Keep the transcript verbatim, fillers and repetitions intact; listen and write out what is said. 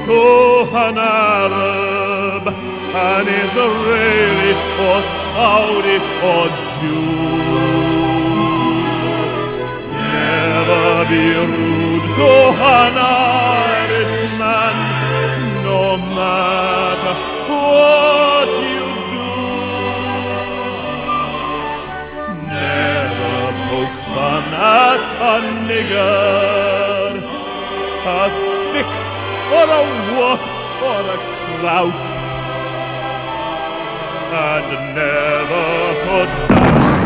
to an Arab, an Israeli, or Saudi, or Jew. Never be rude to an Irishman, no matter what you do. Never poke fun at a nigger, a stick or a whoop or a clout, and never put down